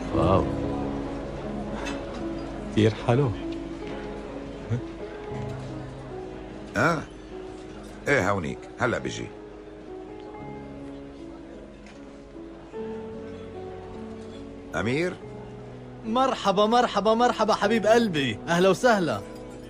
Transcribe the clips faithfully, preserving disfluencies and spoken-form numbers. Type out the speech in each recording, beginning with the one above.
واو، كثير حلو. اه ايه هونيك هلا بيجي. امير، مرحبا مرحبا مرحبا حبيب قلبي، اهلا وسهلا.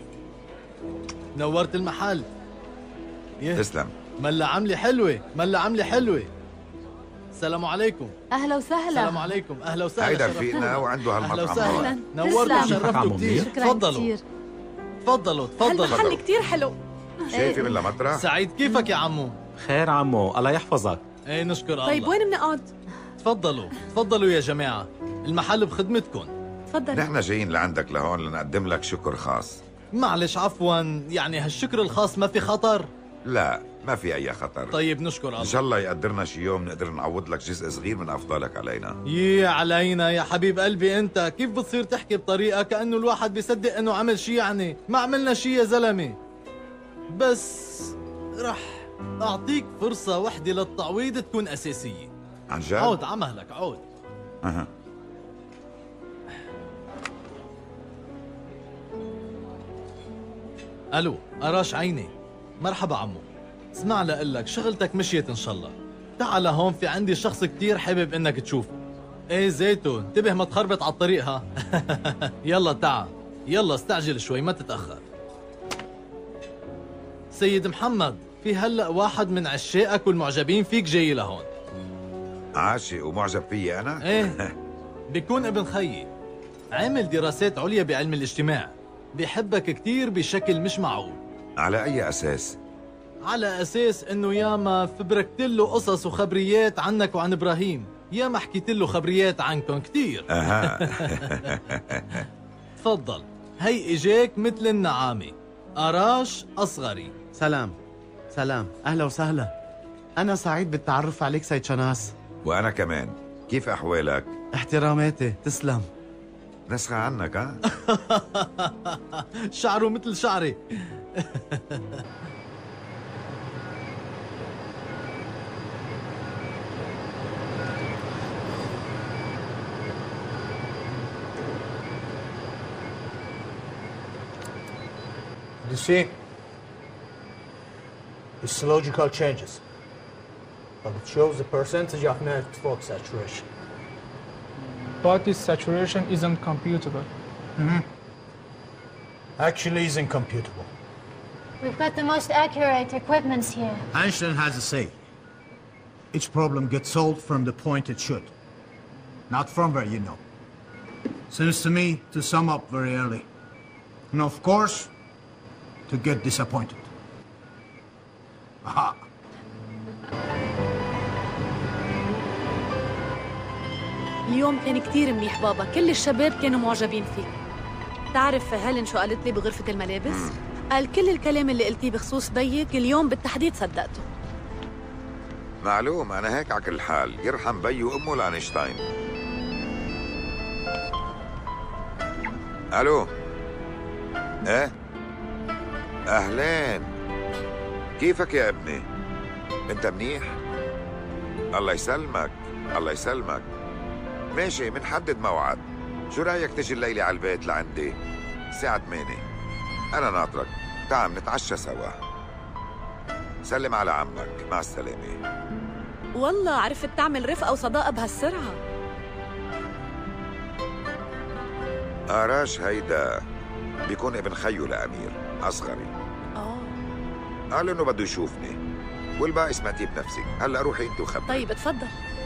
نورت المحل. تسلم. ملا عملي حلوه، ملا عملي حلوه. السلام عليكم. اهلا وسهلا. السلام عليكم، اهلا وسهلا. هيدا رفيقنا وعنده اهلا هالمطعم. وسهلا، نورتوا وشرفتوا كثير. تفضلوا تفضلوا تفضلوا. هالمحل كثير حلو. شايفي من مطرح؟ سعيد، كيفك يا عمو؟ خير عمو، الله يحفظك. ايه نشكر الله. طيب وين بنقعد؟ تفضلوا تفضلوا يا جماعة، المحل بخدمتكم. تفضل. نحن جايين لعندك لهون لنقدم لك شكر خاص. معلش عفوا، يعني هالشكر الخاص ما في خطر؟ لا ما في أي خطر. طيب نشكر الله. إن شاء الله يقدرنا شي يوم نقدر نعوض لك جزء صغير من أفضالك علينا. يي علينا يا حبيب قلبي، أنت كيف بتصير تحكي بطريقة كأنه الواحد بيصدق أنه عمل شي؟ يعني ما عملنا شي يا زلمة، بس رح أعطيك فرصة وحدة للتعويض تكون أساسية. عن جد؟ عود عمهلك عود. أها. ألو، أراش عيني. مرحبا عمو، اسمع لقلك شغلتك مشيت إن شاء الله. تعال هون، في عندي شخص كتير حابب إنك تشوفه. إيه زيتون، انتبه ما تخربط على الطريق ها. يلا تعال، يلا استعجل شوي ما تتأخر. سيد محمد، في هلأ واحد من عشاقك والمعجبين فيك جاي لهون. عاشق ومعجب فيي أنا؟ إيه، بيكون ابن خيي، عامل دراسات عليا بعلم الاجتماع، بيحبك كتير بشكل مش معقول. على أي أساس؟ على أساس إنه ياما فبركت له قصص وخبريات عنك وعن إبراهيم، ياما حكيت له خبريات عنكم كتير. أها. تفضل، هي إجاك مثل النعامة، أراش أصغري. سلام سلام، أهلا وسهلا. أنا سعيد بالتعرف عليك سيد شناس. وأنا كمان، كيف أحوالك؟ احتراماتي، تسلم. نسخة عنك ها؟ شعره مثل شعري. You see, it's logical changes, but it shows the percentage of network saturation. But this saturation isn't computable. Mm-hmm. Actually, isn't computable. We've got the most accurate equipments here. Einstein has a say. Each problem gets solved from the point it should, not from where you know. Seems to me to sum up very early. And of course, to get disappointed. Aha. اليوم كان كتير منيح بابا، كل الشباب كانوا معجبين فيك. تعرف هيلين شو قالت لي بغرفة الملابس؟ قال كل الكلام اللي قلتيه بخصوص بيك اليوم بالتحديد صدقته. معلوم، أنا هيك على كل حال، يرحم بي وأمه لأينشتاين. ألو. إيه؟ أهلين، كيفك يا ابني؟ أنت منيح؟ الله يسلمك، الله يسلمك. ماشي، منحدد موعد. شو رأيك تجي الليلة على البيت لعندي؟ الساعة ثمانية. أنا ناطرك، تعال نتعشى سوا. سلم على عمك، مع السلامة. والله عرفت تعمل رفقة وصداقة بهالسرعة. آراش هيدا بيكون ابن خيو لأمير، أصغري. آه. قال إنه بده يشوفني، والباقي سمعتيه بنفسك. هلا روحي أنت وخبري. طيب اتفضل.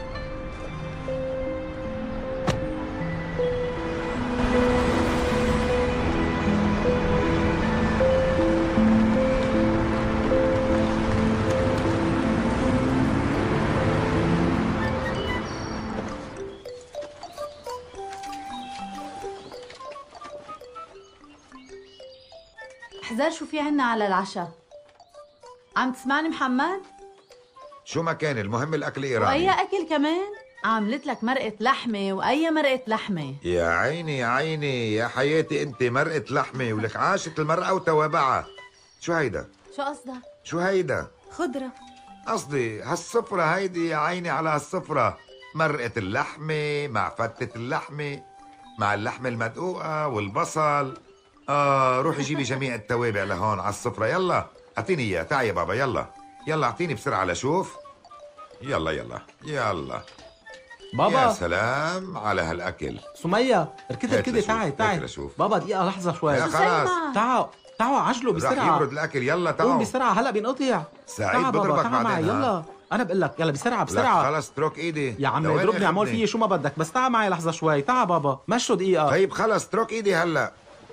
احذر شو في عنا على العشاء. عم تسمعني محمد؟ شو ما كان، المهم الأكل إيراني. وأي أكل كمان؟ عملت لك مرقة لحمة، وأي مرقة لحمة؟ يا عيني يا عيني يا حياتي، أنت مرقة لحمة ولك عاشت المرقة وتوابعها. شو هيدا؟ شو قصدك؟ شو هيدا؟ خضرة. قصدي هالصفرة هيدي، يا عيني على هالصفرة. مرقة اللحمة مع فتة اللحمة مع اللحمة المدقوقة والبصل. آه روحي جيبي جميع التوابع لهون على السفرة. يلا أعطيني إياه. تعي يا بابا يلا يلا أعطيني بسرعة لشوف. يلا يلا يلا. بابا يا سلام على هالأكل. سمية اركضي هات اركضي لشوف، تعي هات تعي. لشوف. بابا دقيقة لحظة شوي. يا خلاص تعا تعا عجلوا راح بسرعة. يبرد الأكل. يلا قوم تعوا بسرعة هلا بينقطع. سعيد تعا بابا بضربك تعا معي بعدين. ها؟ يلا أنا بقول لك يلا بسرعة لا بسرعة. خلص اترك إيدي يا عمي لوين اضربني اعمل أخذني؟ فيي شو ما بدك بس تعا معي لحظة شوي. تعا بابا مشوا دقيقة. طيب خلص اترك إيدي هلا.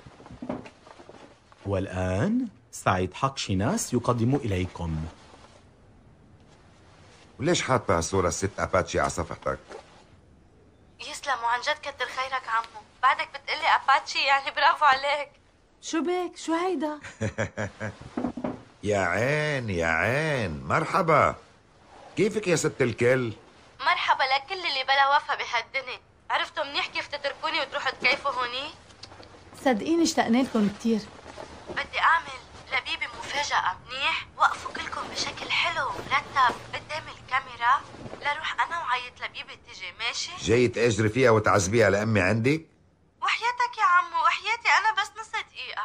والآن سعيد حق شيناس يقدم إليكم. وليش حاطة هالصورة الست أباتشي على صفحتك؟ يسلم وعن جد كتر خيرك عمو. بعدك بتقلي اباتشي يعني برافو عليك. شو بك؟ شو هيدا؟ يا عين يا عين مرحبا. كيفك يا ست الكل؟ مرحبا لكل اللي بلا وفا بهالدنيا. عرفتوا منيح كيف تتركوني وتروحوا تكيفوا هوني؟ صدقيني اشتقنا لكم كثير. بدي اعمل لبيبي مفاجأة. منيح وقفوا كلكم بشكل حلو مرتب قدام الكاميرا لروح انا وعيط لبيبي تيجي. ماشي؟ جاي تأجري فيها وتعذبيها لأمي عندك؟ وحياتك يا عمو وحياتي انا بس نص دقيقة.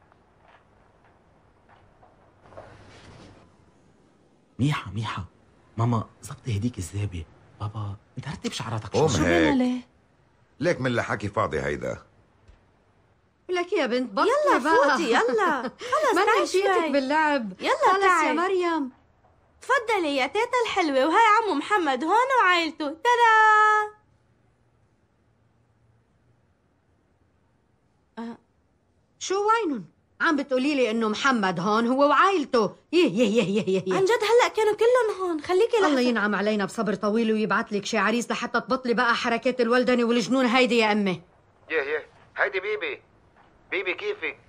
ميحة ميحة ماما زبطي هديك الزابة. بابا انت رتب شعراتك قوم شوي. شو بدنا هيك ليه؟ ليك من حكي فاضي هيدا. لك يا بنت بطلي يلا بقى. فوتي يلا. خلص ما تعي نسيتك شوي. باللعب. يلا خلص يا تعي. مريم. تفضلي يا تيتا الحلوة وهاي عمو محمد هون وعائلته. ترى شو وينن؟ عم بتقولي لي انه محمد هون هو وعائلته. يه يه يه يه يه, يه. عن جد هلا كانوا كلهم هون. خليكي لحظة. الله ينعم علينا بصبر طويل ويبعث لك شي عريس لحتى تبطلي بقى حركات الولدنه والجنون هيدي يا امي. يه يه هيدي بيبي. بيبي كيفك؟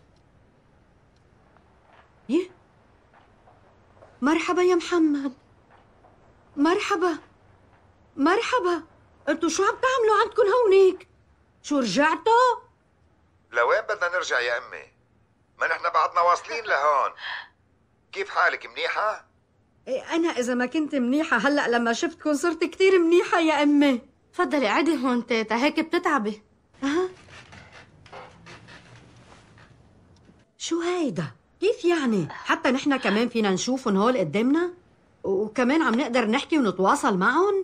يه مرحبا يا محمد. مرحبا مرحبا. انتو شو عم تعملوا عندكم هونيك؟ شو رجعتوا؟ لوين بدنا نرجع يا أمي؟ ما نحن بعدنا واصلين لهون. كيف حالك منيحة؟ إيه انا اذا ما كنت منيحه هلا لما شفتكم صرت كثير منيحه يا امي. تفضلي قعدي هون تيتا هيك بتتعبي. أه؟ شو هيدا؟ كيف يعني؟ حتى نحن كمان فينا نشوفهم هول قدامنا؟ وكمان عم نقدر نحكي ونتواصل معهم؟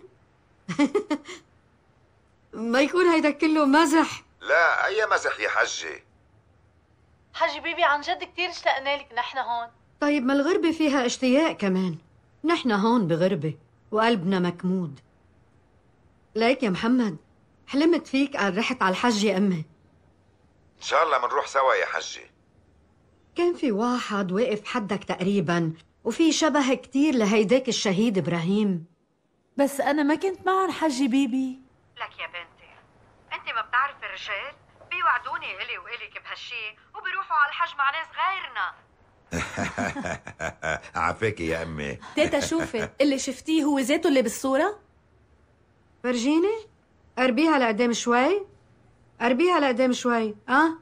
ما يكون هيدا كله مزح. لا أي مزح يا حجي. حجي بيبي عن جد كثير اشتقنا لك نحن هون. طيب ما الغربة فيها اشتياق كمان. نحن هون بغربة وقلبنا مكمود. ليك يا محمد حلمت فيك قال رحت على الحج يا أمي. إن شاء الله منروح سوا يا حجي. كان في واحد واقف حدك تقريبا وفي شبه كتير لهيداك الشهيد إبراهيم. بس أنا ما كنت معهم حجي بيبي. لك يا بنتي انت ما بتعرفي الرجال بيوعدوني الي والك بهالشي وبيروحوا على الحج مع ناس غيرنا. عافاكي يا أمي. تيتا شوفي اللي شفتيه هو ذاته اللي بالصورة. فرجيني قربيها لقدام شوي. قربيها لقدام شوي. اه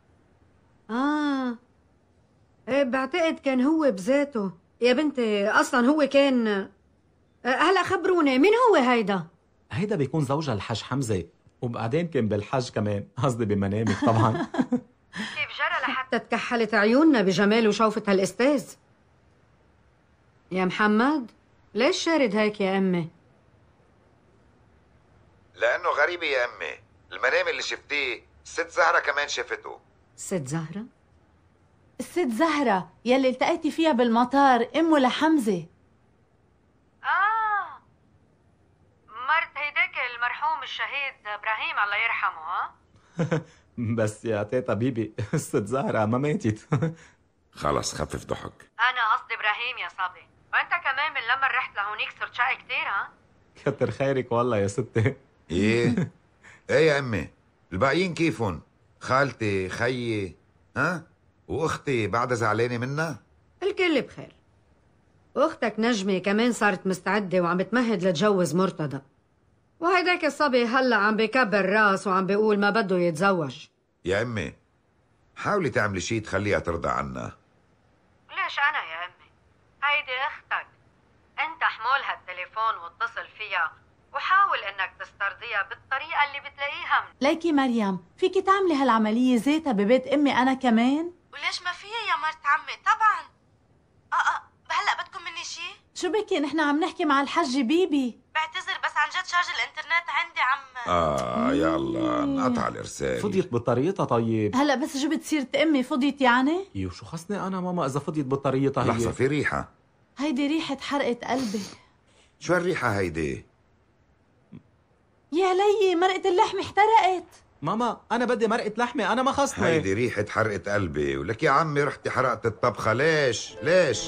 اه ايه بعتقد كان هو بذاته يا بنتي. اصلا هو كان آه، هلا خبروني مين هو هيدا؟ هيدا بيكون زوجها الحاج حمزة وبعدين كان بالحج كمان قصدي بمنامك طبعا. كيف جرى لحتى تكحلت عيوننا بجمال وشوفة هالاستاذ؟ يا محمد ليش شارد هيك يا امي؟ لأنه غريبة يا أمي. المنام اللي شفتيه الست زهرة كمان شافته. ست زهرة؟ الست زهرة يلي التقيتي فيها بالمطار أمه لحمزة. آه مرت هيداك المرحوم الشهيد إبراهيم الله يرحمه. ها بس يا تيتا بيبي الست زهرة ما ماتت. خلص خفف ضحك. أنا قصدي إبراهيم يا صبي. وأنت كمان من لما رحت لهونيك صرت شقي كتير. ها كتر خيرك والله يا ستي. ايه ايه يا امي. الباقيين كيفن؟ خالتي خيي ها واختي بعدها زعلانه منا؟ الكل بخير. واختك نجمة كمان صارت مستعدة وعم بتمهد لتجوز مرتضى. وهيداك الصبي هلا عم بكبر راس وعم بيقول ما بده يتزوج. يا امي حاولي تعملي شيء تخليها ترضى عنا. ليش انا يا امي؟ هيدي اختك. انت حمول هالتليفون واتصل فيها وحاول انك تسترضيها بالطريقة اللي بتلاقيها من... ليكي مريم، فيكي تعملي هالعملية ذاتها ببيت أمي أنا كمان؟ وليش ما فيها يا مرت عمي؟ طبعا. اه اه هلا بدكم مني شيء؟ شو بكي، نحن عم نحكي مع الحج بيبي. بعتذر بس عن جد شارج الانترنت عندي عم. اه يا الله انقطع الارسال. فضيت بطاريتها طيب. هلا بس جبت سيرة أمي فضيت يعني؟ يو شو خصني انا ماما اذا فضيت بطاريتها هي؟ لحظة في ريحة. هيدي ريحة حرقة قلبي. شو هالريحة هيدي؟ يا ليي مرقة اللحمة احترقت. ماما انا بدي مرقة لحمة، انا ما خصني. هيدي ريحة حرقة قلبي، ولك يا عمي رحتي حرقت الطبخة. ليش؟ ليش؟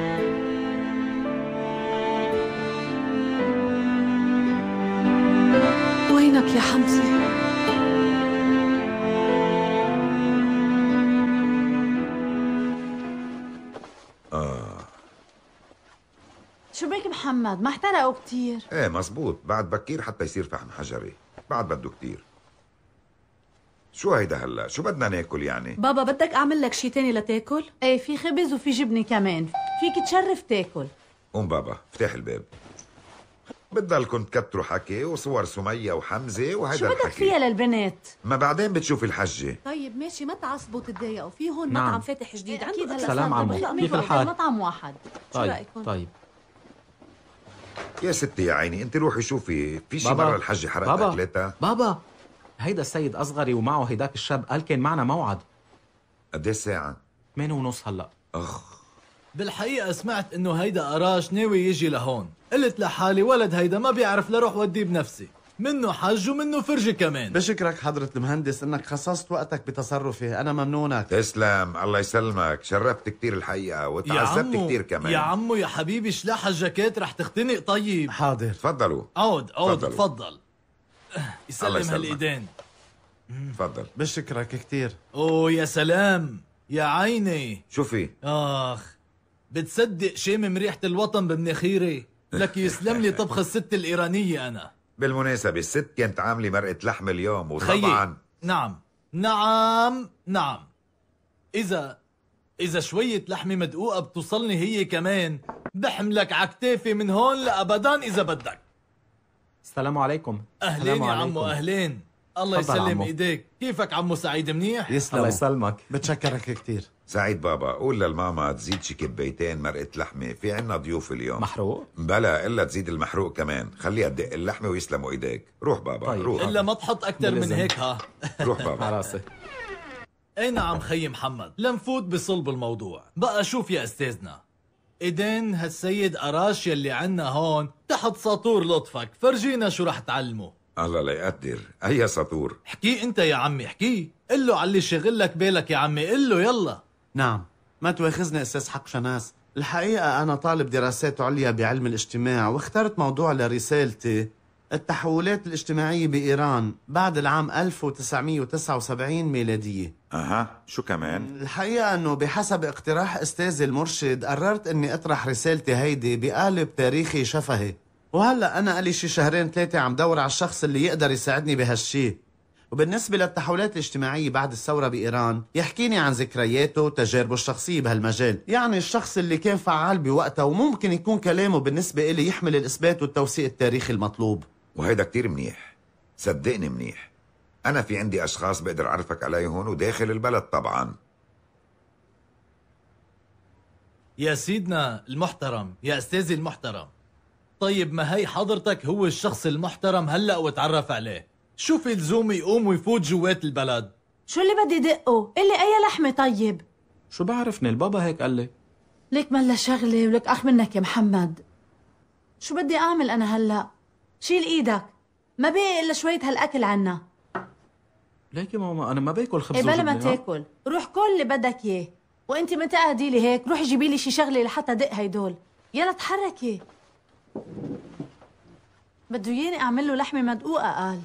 وينك يا حمزة؟ آه شو بك محمد، ما احترقوا كتير؟ ايه مزبوط، بعد بكير حتى يصير فحم حجري، بعد بده كتير. شو هيدا هلا؟ شو بدنا ناكل يعني؟ بابا بدك اعمل لك شي تاني لتاكل؟ ايه في خبز وفي جبنة كمان، فيك تشرف تاكل. قوم بابا افتح الباب. بتضلكم تكتروا حكي وصور سمية وحمزة وهيدا شو بدك الحكي. فيها للبنات؟ ما بعدين بتشوفي الحجة. طيب ماشي، ما تعصبوا تتضايقوا، في هون نعم. مطعم فاتح جديد أكيد عنده. هلا سلام عمو، كيف الحال؟ مطعم واحد. شو طيب رأيكم؟ طيب يا ستي يا عيني انت روحي شوفي في شي بابا. مرة الحجة حرقت بابا. اكلتها. بابا هيدا السيد اصغري ومعه هيداك الشاب، قال كان معنا موعد. قديش ساعة؟ ثمانية ونص هلا. اخ بالحقيقة سمعت انه هيدا قراش ناوي يجي لهون، قلت لحالي ولد هيدا ما بيعرف لروح وديه بنفسي، منه حج ومنه فرجة كمان. بشكرك حضرة المهندس انك خصصت وقتك بتصرفي، انا ممنونك. تسلم، الله يسلمك، شرفت كتير الحقيقة يا وتعذبت عمو كتير كمان. يا عمو يا حبيبي شلاح الجاكيت رح تختنق. طيب حاضر. تفضلوا. عود عود تفضلوا. تفضل. الله يسلم يسلمك. هالايدين. تفضل. بشكرك كتير. اوه يا سلام يا عيني. شوفي اخ بتصدق شامم ريحة الوطن بمناخيري؟ لك يسلم لي طبخ الست الإيرانية أنا. بالمناسبة الست كانت عاملة مرقة لحم اليوم وطبعا خيي نعم نعم نعم إذا إذا شوية لحمة مدقوقة بتوصلني هي كمان بحملك عكتافي من هون لأبدان إذا بدك. السلام عليكم. أهلين السلام يا عليكم. عمو أهلين. الله تفضل يسلم عمو. إيديك. كيفك عمو سعيد منيح؟ يسلم. الله يسلمك. بتشكرك كتير. سعيد بابا قول للماما تزيد شي كبيتين مرقة لحمة، في عنا ضيوف اليوم. محروق؟ بلا إلا تزيد المحروق كمان، خليها تدق اللحمة ويسلموا إيديك. روح بابا طيب. روح. إلا ما تحط أكتر من بالإذن. هيك ها. روح بابا. على راسي. اي نعم خيي محمد، لنفوت بصلب الموضوع. بقى شوف يا استاذنا، ايدين هالسيد قراش يلي عنا هون تحت سطور لطفك، فرجينا شو رح تعلمه. الله لا يقدر، هيا سطور. احكي انت يا عمي احكي، قل له على اللي شغل لك بالك يا عمي، قل له يلا. نعم، ما تواخذني استاذ حق شناس، الحقيقة أنا طالب دراسات عليا بعلم الاجتماع، واخترت موضوع لرسالتي التحولات الاجتماعية بإيران بعد العام ألف وتسعمية وتسعة وسبعين ميلادية. أها شو كمان؟ الحقيقة أنه بحسب اقتراح أستاذي المرشد قررت أني أطرح رسالتي هيدي بقالب تاريخي شفهي، وهلأ أنا قلي شي شهرين ثلاثة عم دور على الشخص اللي يقدر يساعدني بهالشي. وبالنسبة للتحولات الاجتماعية بعد الثورة بإيران يحكيني عن ذكرياته وتجاربه الشخصية بهالمجال، يعني الشخص اللي كان فعال بوقتها، وممكن يكون كلامه بالنسبة إلي يحمل الإثبات والتوثيق التاريخي المطلوب. وهيدا كتير منيح، صدقني منيح. أنا في عندي أشخاص بقدر أعرفك عليهم وداخل البلد طبعا. يا سيدنا المحترم، يا استاذي المحترم، طيب ما هي حضرتك هو الشخص المحترم هلأ وتعرف عليه، شو في لزوم يقوم ويفوت جوات البلد؟ شو اللي بدي دقه؟ قلي أي لحمة طيب. شو بعرفني، البابا هيك قال لي. لك ملا شغلة ولك أخ منك يا محمد. شو بدي أعمل أنا هلأ؟ شيل إيدك، ما بقي إلا شوية هالأكل عنا. ليكي ماما أنا ما باكل خبز إيه بلا ما وجبنة، ها؟ تاكل، روح كل اللي بدك إياه، وأنت متى قاعدي لي هيك، روحي جيبي لي شي شغلة لحتى دق هيدول. يلا تحركي. بده ياني أعمل له لحمة مدقوقة قال.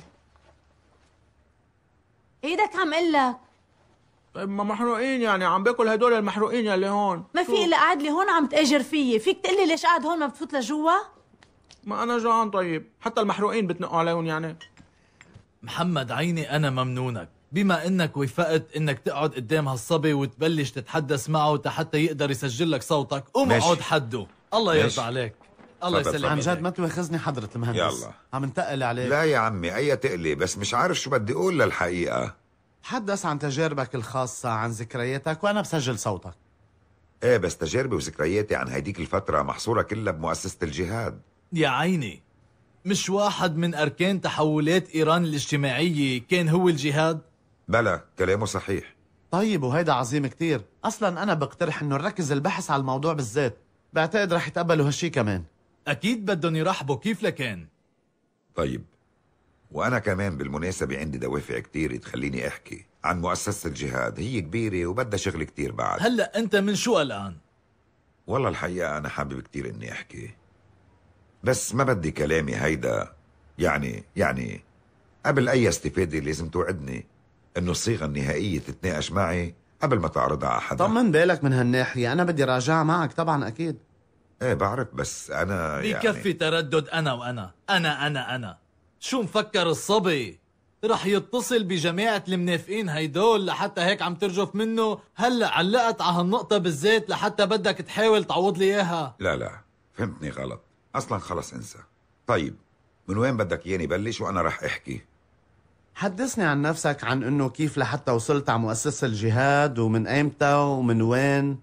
إيدك عم قلك. طيب ما محروقين يعني، عم باكل هدول المحروقين يلي هون. ما في إلا قاعد لي هون عم تأجر فيي، فيك تقلي ليش قاعد هون ما بتفوت لجوا؟ ما أنا جوعان، طيب حتى المحروقين بتنقوا عليهم يعني. محمد عيني أنا ممنونك، بما إنك وافقت إنك تقعد قدام هالصبي وتبلش تتحدث معه حتى يقدر يسجل لك صوتك، قوم ماشي. اقعد حده. الله ماشي. يرضى عليك، الله تفضل، يسلمك. عن تفضل. جد ما تواخذني حضرة المهندس. يلا. عم نتقل عليك. لا يا عمي أي تقلي، بس مش عارف شو بدي أقول للحقيقة. تحدث عن تجاربك الخاصة، عن ذكرياتك، وأنا بسجل صوتك. ايه بس تجاربي وذكرياتي عن هيديك الفترة محصورة كلها بمؤسسة الجهاد. يا عيني، مش واحد من أركان تحولات إيران الاجتماعية كان هو الجهاد؟ بلا كلامه صحيح. طيب وهيدا عظيم كتير. أصلا أنا بقترح إنه نركز البحث على الموضوع بالذات. بعتقد رح يتقبلوا هالشي كمان. أكيد بدهم يرحبوا. كيف لكان؟ طيب وأنا كمان بالمناسبة عندي دوافع كتير تخليني أحكي عن مؤسسة الجهاد. هي كبيرة وبدها شغل كتير بعد. هلأ أنت من شو الآن؟ والله الحقيقة أنا حابب كتير إني أحكي، بس ما بدي كلامي هيدا يعني يعني قبل أي استفادة لازم توعدني إنه الصيغة النهائية تتناقش معي قبل ما تعرضها على حدا. طمن بالك من هالناحية، أنا بدي راجعها معك طبعا أكيد. إيه بعرف، بس أنا بكفي يعني تردد أنا وأنا أنا أنا أنا شو مفكر الصبي؟ رح يتصل بجماعة المنافقين هيدول لحتى هيك عم ترجف منه؟ هلأ علقت على هالنقطة بالذات لحتى بدك تحاول تعوض لي إياها؟ لا لا فهمتني غلط، أصلا خلص انسى. طيب من وين بدك إياني بلش وأنا رح أحكي؟ حدثني عن نفسك، عن إنه كيف لحتى وصلت على مؤسسة الجهاد، ومن أيمتى ومن وين.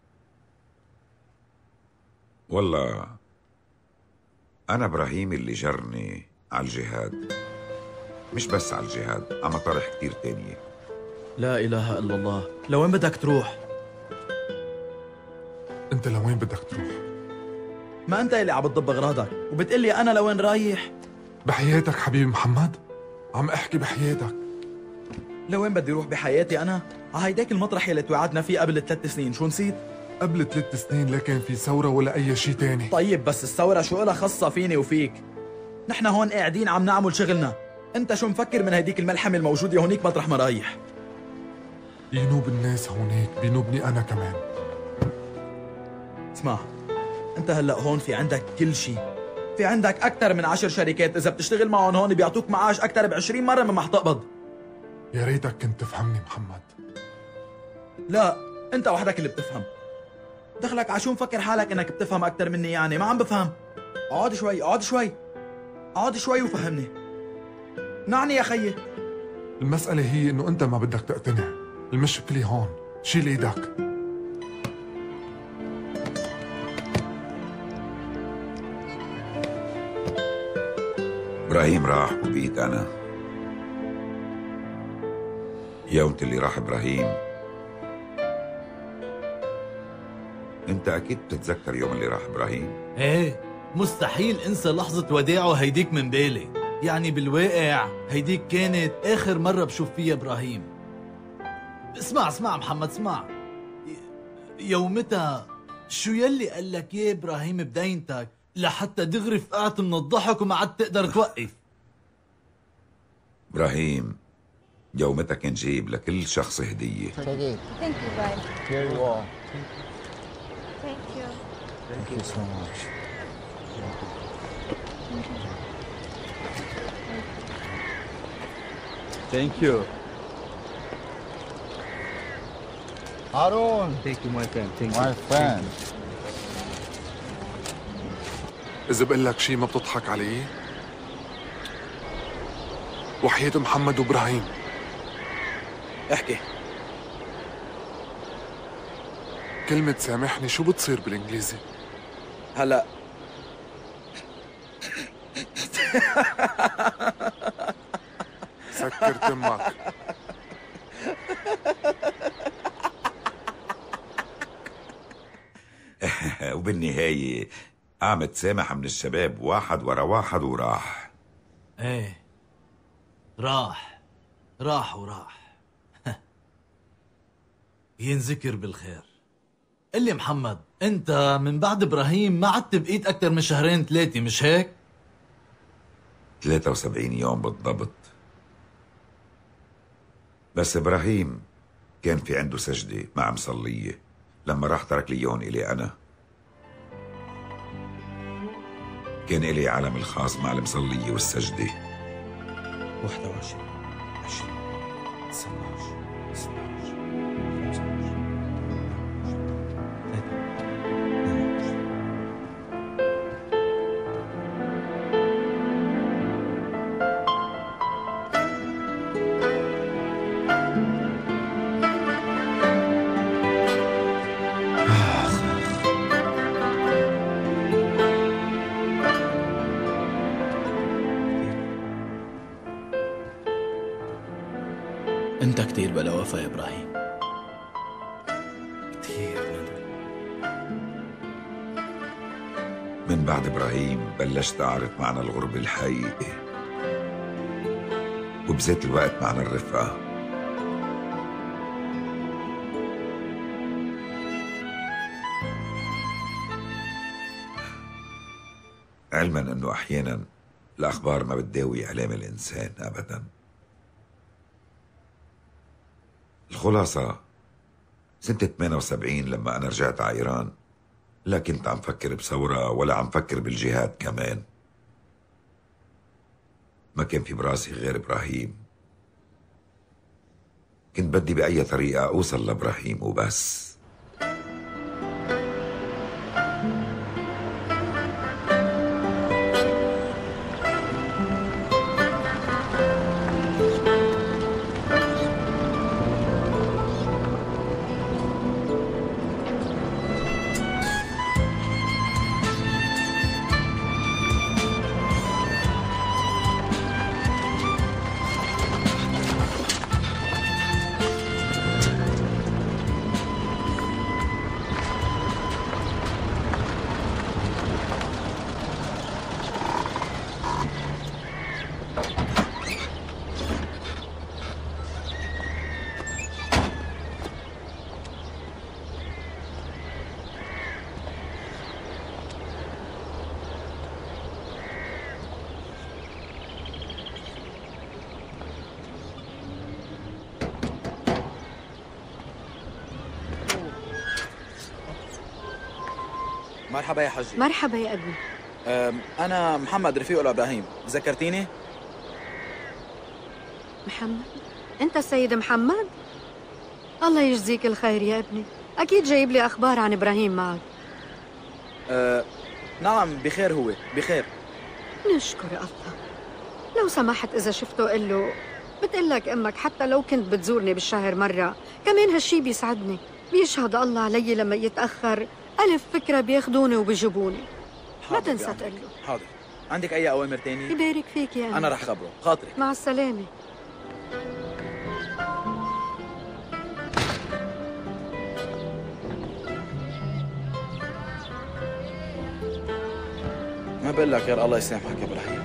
والله أنا إبراهيم اللي جرني على الجهاد، مش بس على الجهاد، على مطارح كتير تانية. لا إله إلا الله. لوين بدك تروح؟ انت لوين بدك تروح؟ ما أنت اللي عم بتضب أغراضك وبتقلي أنا لوين رايح؟ بحياتك حبيبي محمد، عم احكي بحياتك. لوين بدي روح بحياتي أنا؟ ع هيداك المطرح اللي توعدنا فيه قبل ثلاث سنين، شو نسيت؟ قبل ثلاث سنين لا كان في ثورة ولا أي شيء تاني. طيب بس الثورة شو إلها خاصة فيني وفيك؟ نحن هون قاعدين عم نعمل شغلنا، أنت شو مفكر من هيديك الملحمة الموجودة هونيك مطرح ما رايح؟ ينوب الناس هونيك بينوبني أنا كمان. اسمع، أنت هلأ هون في عندك كل شيء، في عندك أكثر من عشر شركات، إذا بتشتغل معهم هون بيعطوك معاش أكثر بعشرين مرة مما حتقبض. يا ريتك كنت تفهمني محمد. لا، أنت وحدك اللي بتفهم. دخلك عشو مفكر حالك إنك بتفهم أكثر مني؟ يعني ما عم بفهم. اقعد شوي اقعد شوي اقعد شوي وفهمني. نعني يا خيي. المسألة هي إنه أنت ما بدك تقتنع، المشكلة هون. شيل إيدك. إبراهيم راح وبقيت أنا. يومت اللي راح إبراهيم، أنت أكيد بتتذكر يوم اللي راح إبراهيم؟ ايه مستحيل انسى لحظة وداعه هيديك من بالي. يعني بالواقع هيديك كانت آخر مرة بشوف فيها إبراهيم. اسمع اسمع محمد اسمع، يومتها شو يلي قال لك يا إبراهيم بدينتك لحتى دغري فقعت من الضحك وما عاد تقدر توقف؟ إبراهيم يومتها كان جايب لكل شخص هدية. Thank you, bud. Here you are. Thank you. Thank you so much. Thank you. Harun. Thank you, my friend. Thank you. My friend. إذا بقول لك شيء ما بتضحك عليه؟ وحياة محمد وإبراهيم. احكي. كلمة سامحني شو بتصير بالإنجليزي؟ هلا سكر تمك. وبالنهاية قامت سامح من الشباب واحد ورا واحد وراح. ايه راح راح وراح. ينذكر بالخير. قل لي محمد، انت من بعد ابراهيم ما عدت بقيت اكثر من شهرين ثلاثة مش هيك؟ ثلاثة وسبعين يوم بالضبط. بس ابراهيم كان في عنده سجدة مع مصلية لما راح ترك لي يون إلي أنا. كان إلي عالم الخاص مع المصلية والسجدة. واحد وعشرين عشرين تسعة عشر اثني عشر خمسة عشر انت كتير بلا وفا يا ابراهيم. كتير ندى. من بعد إبراهيم بلشت أعرف معنى الغربة الحقيقي، وبذات الوقت معنى الرفقة. علما أنه أحيانا الأخبار ما بتداوي إعلام الإنسان أبدا. الخلاصة سنة ثمانية وسبعين لما أنا رجعت على إيران لا كنت عم فكر بثورة ولا عم فكر بالجهاد كمان. ما كان في براسي غير إبراهيم. كنت بدي بأي طريقة أوصل لإبراهيم وبس. مرحبا يا حجي. مرحبا يا أبي. أنا محمد رفيق لإبراهيم، ذكرتيني؟ محمد؟ أنت السيد محمد؟ الله يجزيك الخير يا ابني، أكيد جايب لي أخبار عن إبراهيم معك. أه نعم بخير، هو بخير. نشكر الله. لو سمحت إذا شفته قل له بتقلك أمك حتى لو كنت بتزورني بالشهر مرة، كمان هالشي بيسعدني. بيشهد الله علي لما يتأخر ألف فكرة بياخدوني وبيجيبوني. ما تنسى تقول له. حاضر. عندك أي أوامر تاني؟ يبارك فيك يا أمي. أنا رح خبره، خاطرك. مع السلامة. ما بقول لك غير الله يسامحك يا إبراهيم.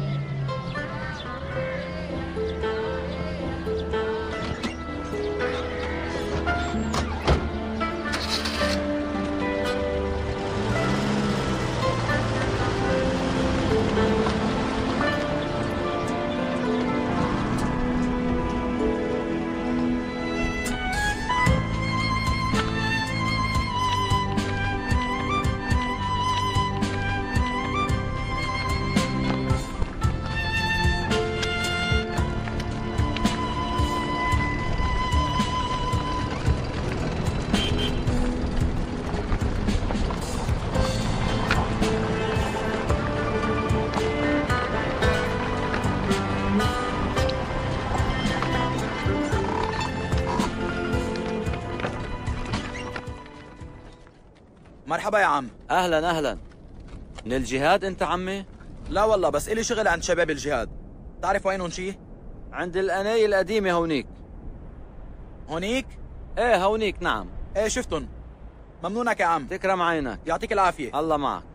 مرحبا يا عم. اهلا اهلا. من الجهاد انت عمي؟ لا والله، بس إلي شغل عند شباب الجهاد. تعرف وينهم شي؟ عند القناية القديمة هونيك. هونيك؟ ايه هونيك نعم. ايه شفتن. ممنونك يا عم. تكرم عينك. يعطيك العافية. الله معك.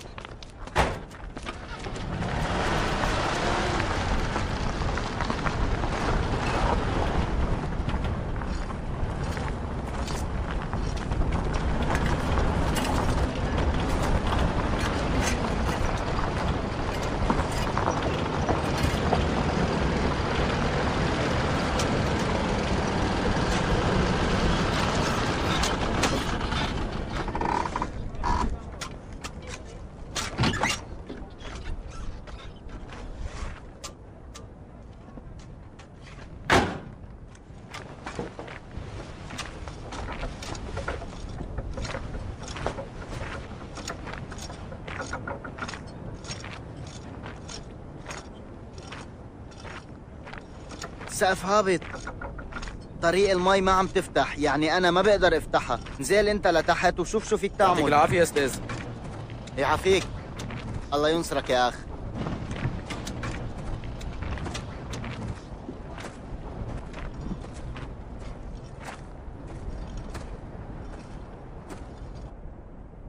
السقف هابط. طريق المي ما عم تفتح، يعني أنا ما بقدر افتحها. نزل أنت لتحت وشوف شو فيك تعمل. يعطيك العافية يا أستاذ. يعافيك. الله ينصرك يا أخ.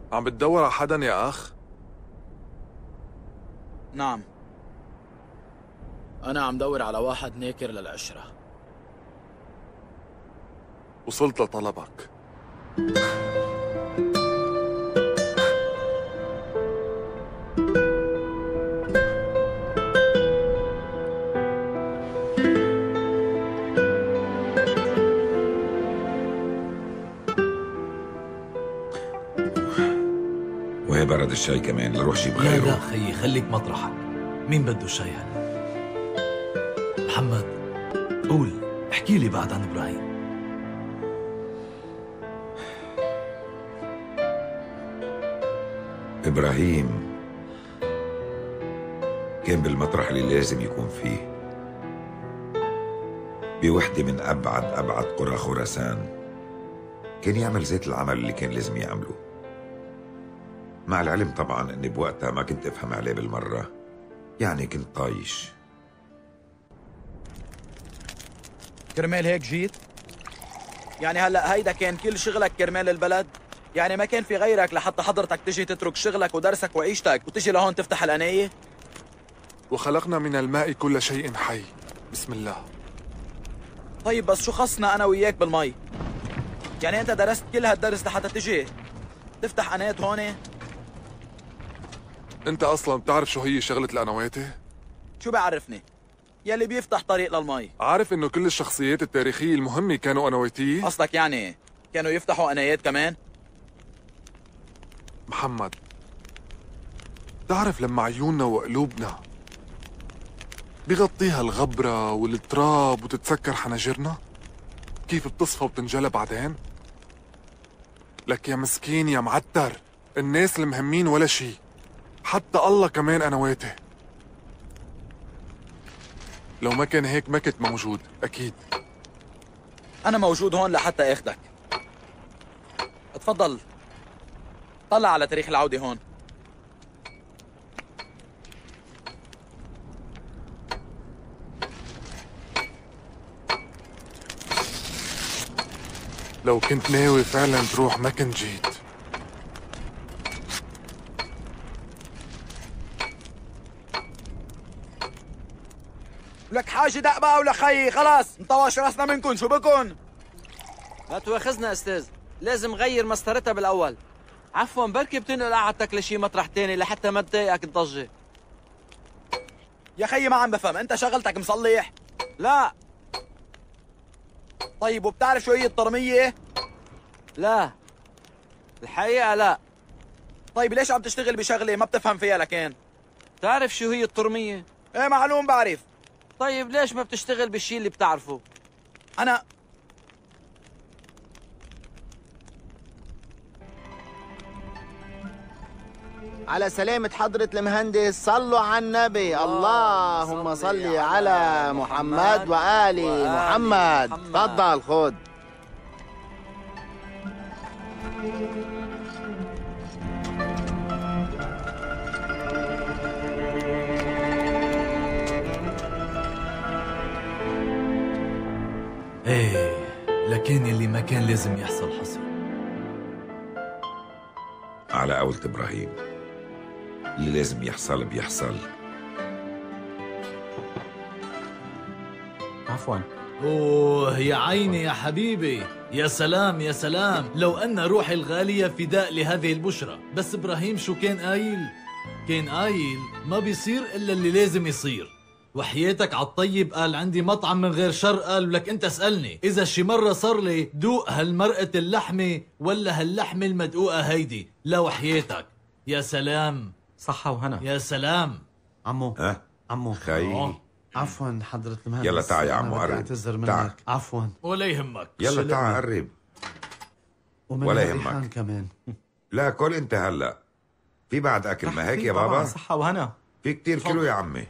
عم بتدور على حدا يا أخ؟ نعم. أنا عم دور على واحد ناكر للعشرة. وصلت لطلبك. وهي برد الشاي كمان، لروح جيب لا غيره. لا خيي خليك مطرحك. مين بده شاي هلا؟ محمد قول، احكي لي بعد عن ابراهيم. إبراهيم كان بالمطرح اللي لازم يكون فيه، بوحدة من أبعد أبعد قرى خراسان. كان يعمل زيت العمل اللي كان لازم يعمله، مع العلم طبعا أني بوقتها ما كنت أفهم عليه بالمرة، يعني كنت طايش. كرمال هيك جيت؟ يعني هلا هيدا كان كل شغلك كرمال البلد؟ يعني ما كان في غيرك لحتى حضرتك تجي تترك شغلك ودرسك وعيشتك وتجي لهون تفتح القناية؟ وخلقنا من الماء كل شيء حي. بسم الله. طيب بس شو خصنا أنا وياك بالمي؟ يعني أنت درست كل هالدرس لحتى تجي تفتح قناة هون؟ أنت أصلا بتعرف شو هي شغلة القنواتي؟ شو بعرفني؟ يلي بيفتح طريق للمي. عارف إنه كل الشخصيات التاريخية المهمة كانوا قنواتية؟ قصدك يعني كانوا يفتحوا قنايات كمان؟ محمد، تعرف لما عيوننا وقلوبنا بيغطيها الغبرة والتراب وتتسكر حناجرنا، كيف بتصفى وبتنجلى بعدين؟ لك يا مسكين يا معتر، الناس المهمين ولا شي، حتى الله كمان قنواتي. لو ما كان هيك ما كنت موجود أكيد. أنا موجود هون لحتى أخدك. اتفضل طلع على تاريخ العودة هون. لو كنت ناوي فعلا تروح ما كنت جيت. لك حاجة دق بقى ولا خيي؟ خلاص انطوش راسنا منكن، شو بكن؟ ما تواخذنا استاذ، لازم غير مسطرتها بالاول. عفوا بركي بتنقل قعدتك لشي مطرح تاني لحتى ما تضايقك الضجة. يا خيي ما عم بفهم، انت شغلتك مصلح؟ لا. طيب وبتعرف شو هي الطرمية؟ لا الحقيقة لا. طيب ليش عم تشتغل بشغلة ما بتفهم فيها لكن؟ بتعرف شو هي الطرمية؟ ايه معلوم بعرف. طيب ليش ما بتشتغل بالشي اللي بتعرفه؟ أنا على سلامة حضرة المهندس، صلوا على النبي. اللهم صل على محمد وآل محمد. تفضل خد. ايه لكن اللي ما كان لازم يحصل حصل. على قولة إبراهيم، اللي لازم يحصل بيحصل. عفوا. اوه يا عيني يا حبيبي، يا سلام يا سلام، لو أن روحي الغالية فداء لهذه البشرى. بس إبراهيم شو كان قايل؟ كان قايل ما بيصير إلا اللي لازم يصير. وحياتك عالطيب قال عندي مطعم من غير شر، قال ولك انت اسألني إذا شي مرة صار لي دوق هالمرقة اللحمة ولا هاللحمة المدقوقة هيدي. لا وحياتك يا سلام. صحة وهنا. يا سلام. عمو ها عمو خي. عفوا حضرة المهندس، يلا تعال يا عمو أنا بدي قرب. اعتذر تعال. منك. عفوا. ولا يهمك. يلا تعال قرب. ولا يهمك كمان. لا كل انت هلا في بعد اكل ما هيك يا بابا؟ صحة وهنا. في كتير كيلو يا عمي.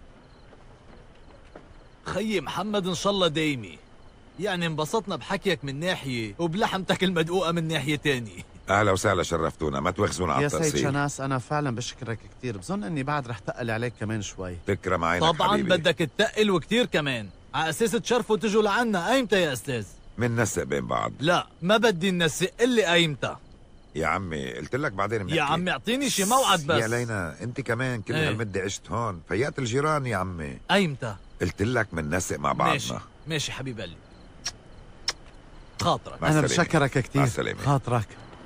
خيي محمد ان شاء الله دايمي، يعني انبسطنا بحكيك من ناحية وبلحمتك المدقوقة من ناحية تانية. اهلا وسهلا، شرفتونا، ما توخزونا على يا التقصير. سيد شناس انا فعلا بشكرك كثير، بظن اني بعد رح تقل عليك كمان شوي. تكرم عينك طبعا حبيبي. بدك تتقل وكتير كمان، على اساس تشرفوا وتجوا لعنا. ايمتى يا استاذ؟ من نسق بين بعض. لا ما بدي ننسق اللي ايمتى. يا عمي قلت لك بعدين بنحكي. يا عمي اعطيني شي موعد بس. يا لينا انت كمان كل ايه. هالمدة عشت هون، فيات الجيران يا عمي. ايمتى؟ قلت لك بننسق مع بعضنا. ماشي ماشي حبيب قلبي. خاطرك. انا بشكرك كثير. مع السلامة. خاطرك.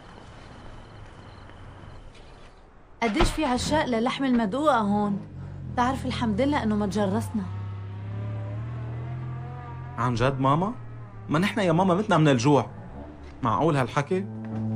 قديش في عشاق للحم المدقوقة هون؟ تعرف الحمد لله انه ما تجرسنا. عن جد ماما؟ ما نحن يا ماما متنا من الجوع. معقول هالحكي؟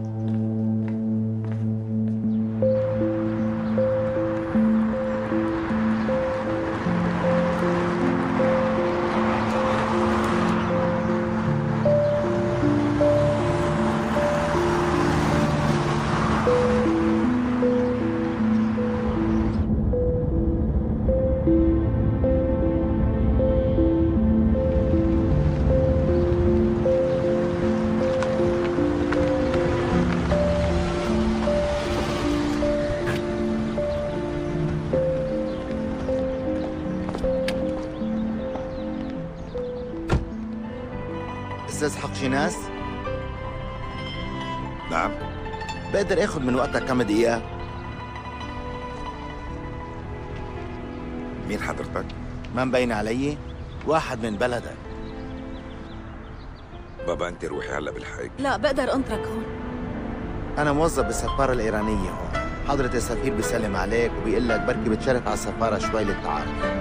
استاذ حق شيناس؟ نعم. بقدر اخذ من وقتك كم دقيقة؟ مين حضرتك؟ ما مبين علي؟ واحد من بلدك. بابا انت روحي هلا بالحي. لا بقدر انطرك هون. أنا موظف بالسفارة الإيرانية هون. حضرة السفير بيسلم عليك وبيقول لك بركي بتشرف على السفارة شوي للتعارف.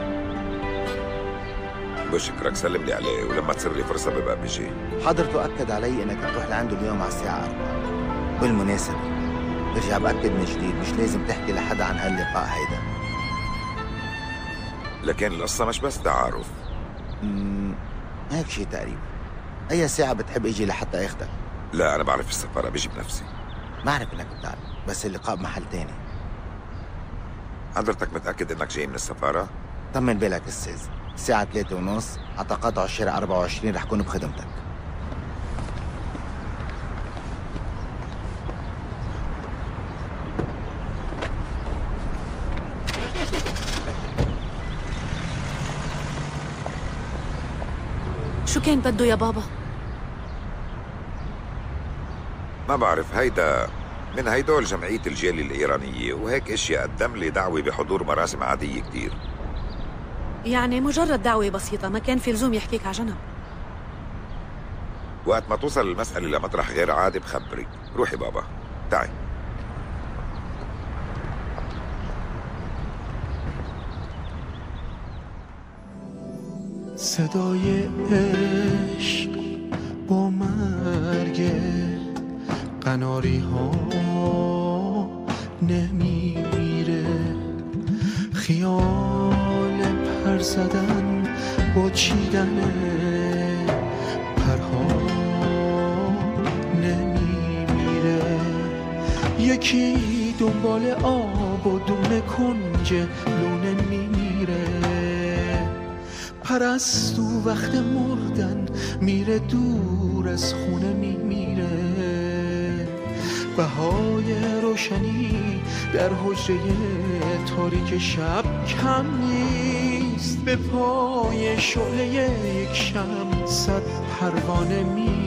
بشكرك، سلم لي عليه ولما تصير لي فرصة ببقى بيجي. حضرته أكد علي إنك تروح لعنده اليوم على الساعة أربعة. بالمناسبة برجع بأكد من جديد مش لازم تحكي لحدا عن هاللقاء هيدا. لكن القصة مش بس تعارف. امم هيك شيء تقريبا. أي ساعة بتحب إجي لحتى أخدك؟ لا أنا بعرف السفارة، بيجي بنفسي. بعرف إنك بتعرف، بس اللقاء بمحل تاني. حضرتك متأكد إنك جاي من السفارة؟ طمن بالك أستاذ، الساعة ثلاثة ونص على تقاطع الشارع أربعة وعشرين رح كون بخدمتك. شو كان بده يا بابا؟ ما بعرف، هيدا من هيدول جمعية الجالية الإيرانية وهيك اشياء قدم لي دعوة بحضور مراسم عادية كتير. يعني مجرد دعوة بسيطة، ما كان في لزوم يحكيك على جنب. وقت ما توصل المسألة لمطرح غير عادي بخبرك. روحي بابا، تعي. صدای عشق با مرگ قناری ها نمیمیره، خیال پر زدن با چیدن پرها نمیمیره، یکی دنبال آب و دونه کنج لونه میمیره، پرستو وقت مردن میره دور از خونه میمیره، بهای روشنی در حجره تاریک شب کم نیست، به پای شعله یک شم صد پروانه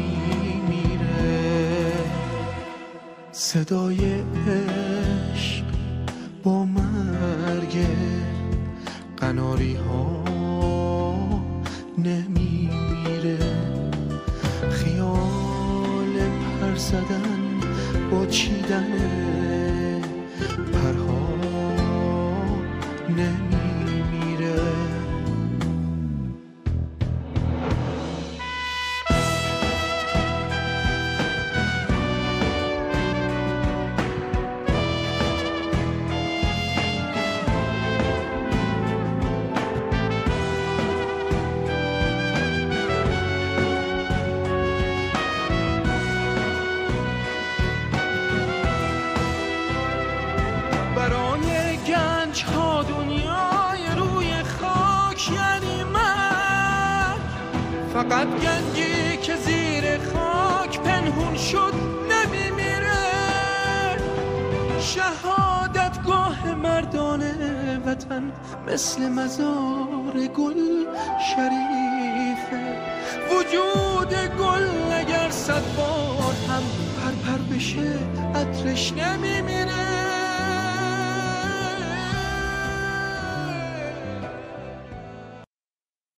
میمیره، صدای عشق با مرگ قناری ها نمیمیره، خیال پر زدن با چیدن پرها نمیمیره. فقط گنجی که زیر خاک پنهون شد نمیمیره، شهادتگاه مردان وطن مثل مزار گل شریفه، وجود گل اگر صد بار هم پر بشه عطرش نمیمیره